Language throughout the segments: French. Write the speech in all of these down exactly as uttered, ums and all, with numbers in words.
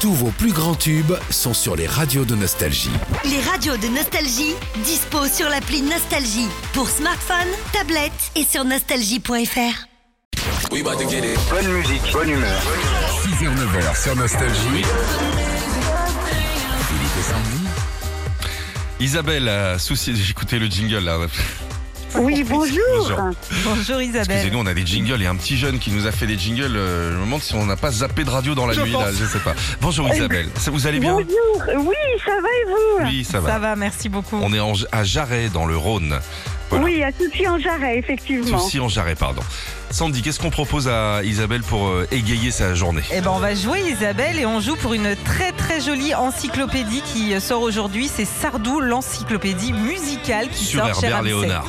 Tous vos plus grands tubes sont sur les radios de Nostalgie. Les radios de Nostalgie, dispo sur l'appli Nostalgie pour smartphone, tablette et sur nostalgie point f r. Bonne musique, bonne humeur. six heures neuf heures sur Nostalgie. Philippe et Sandy. Isabelle a souci. J'ai écouté le jingle là. Oui, bonjour. Bonjour. Bonjour Isabelle. Excusez-nous, on a des jingles et un petit jeune qui nous a fait des jingles. Euh, je me demande si on n'a pas zappé de radio dans la Je nuit, pense. là, je sais pas. Bonjour Isabelle, ça, vous allez bien? Bonjour. Oui, ça va et vous? Oui, ça va. Ça va, merci beaucoup. On est en, à Jarret, dans le Rhône. Voilà. Oui, à Soucy en Jarret, effectivement. Soucy en Jarret, pardon. Sandy, qu'est-ce qu'on propose à Isabelle pour euh, égayer sa journée? Eh ben, on va jouer Isabelle et on joue pour une très très jolie encyclopédie qui sort aujourd'hui. C'est Sardou, l'encyclopédie musicale qui Sur sort chez Herbert Ramsay. Léonard.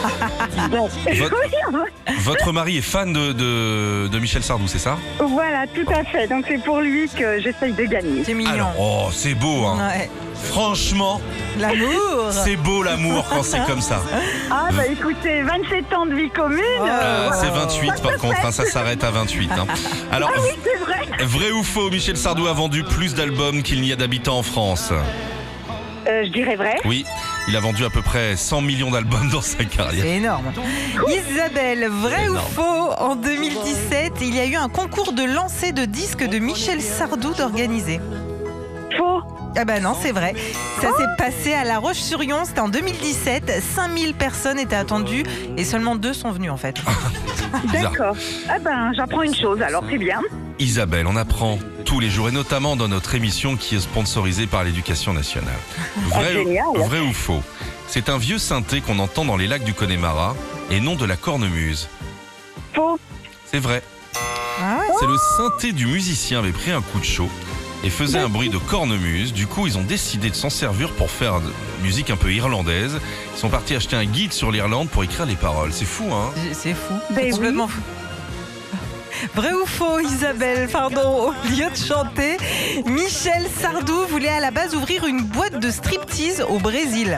Votre, votre mari est fan de, de, de Michel Sardou, c'est ça? Voilà, tout à fait. Donc c'est pour lui que j'essaye de gagner. C'est mignon. Alors, oh, c'est beau, hein. Ouais. Franchement, L'amour. c'est beau l'amour quand c'est comme ça. Ah bah écoutez, vingt-sept ans de vie commune. Oh. euh, Ah, c'est vingt-huit par contre, hein, ça s'arrête à vingt-huit. Hein. Alors, Ah oui, c'est vrai. vrai ou faux, Michel Sardou a vendu plus d'albums qu'il n'y a d'habitants en France? Euh, je dirais vrai. Oui, il a vendu à peu près cent millions d'albums dans sa carrière. C'est énorme. Isabelle, vrai ou Énorme. faux, en deux mille dix-sept, il y a eu un concours de lancer de disques de Michel Sardou d'organiser. Faux. Ah bah non, c'est vrai. Ça s'est passé à La Roche-sur-Yon, c'était en deux mille dix-sept. cinq mille personnes étaient attendues et seulement deux sont venues en fait. Bizarre. D'accord. Ah ben, j'apprends une chose, alors c'est bien. Isabelle, on apprend tous les jours, et notamment dans notre émission qui est sponsorisée par l'Éducation nationale. Vrai, Ah, génial. vrai ou faux? C'est un vieux synthé qu'on entend dans les lacs du Connemara et non de la cornemuse. Faux. C'est vrai. Ah ouais. C'est le synthé du musicien avait pris un coup de chaud et faisait un bruit de cornemuse. Du coup, ils ont décidé de s'en servir pour faire de musique un peu irlandaise. Ils sont partis acheter un guide sur l'Irlande pour écrire les paroles. C'est fou, hein? C'est fou. Ben C'est oui. complètement fou. Vrai ou faux, Isabelle, pardon, au lieu de chanter, Michel Sardou voulait à la base ouvrir une boîte de striptease au Brésil.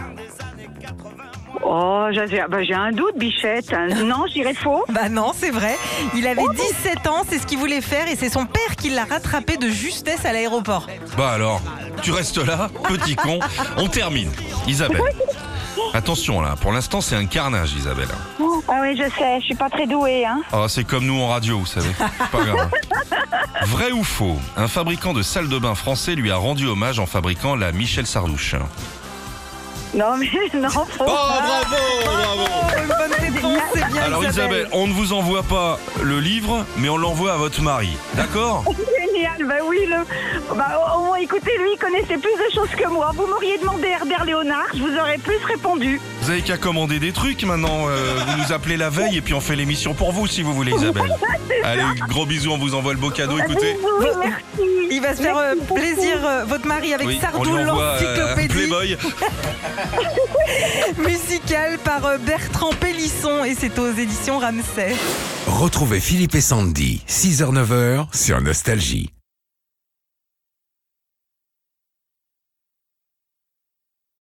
Oh, j'ai bah, j'ai un doute, Bichette. Non, je dirais faux. Bah non, c'est vrai. Il avait dix-sept ans, c'est ce qu'il voulait faire et c'est son père qui l'a rattrapé de justesse à l'aéroport. Bah alors, tu restes là, petit con. On termine. Isabelle. Attention là, pour l'instant c'est un carnage, Isabelle. Ah oui, je sais, je suis pas très douée, hein. Oh, c'est comme nous en radio, vous savez. C'est pas grave. Vrai ou faux? Un fabricant de salles de bain français lui a rendu hommage en fabriquant la Michel Sardouche. Non, mais non, faux. Oh, bravo, bravo. Une bonne réponse, c'est bien Alors Isabelle, on ne vous envoie pas le livre, mais on l'envoie à votre mari. D'accord? Génial, bah oui, le... bah, au moins, écoutez, lui, il connaissait plus de choses que moi. Vous m'auriez demandé Herbert Léonard, je vous aurais plus répondu. Vous avez qu'à commander des trucs maintenant. euh, vous nous appelez la veille et puis on fait l'émission pour vous si vous voulez, Isabelle. Allez, gros bisous, on vous envoie le beau cadeau. Écoutez, Bisous, merci. Il va se faire euh, Merci beaucoup. plaisir, euh, votre mari, avec oui, on Sardou, lui envoie euh, un l'encyclopédie Playboy. musicale par euh, Bertrand Pélisson et c'est aux éditions Ramsay. Retrouvez Philippe et Sandy, six heures neuf heures sur Nostalgie.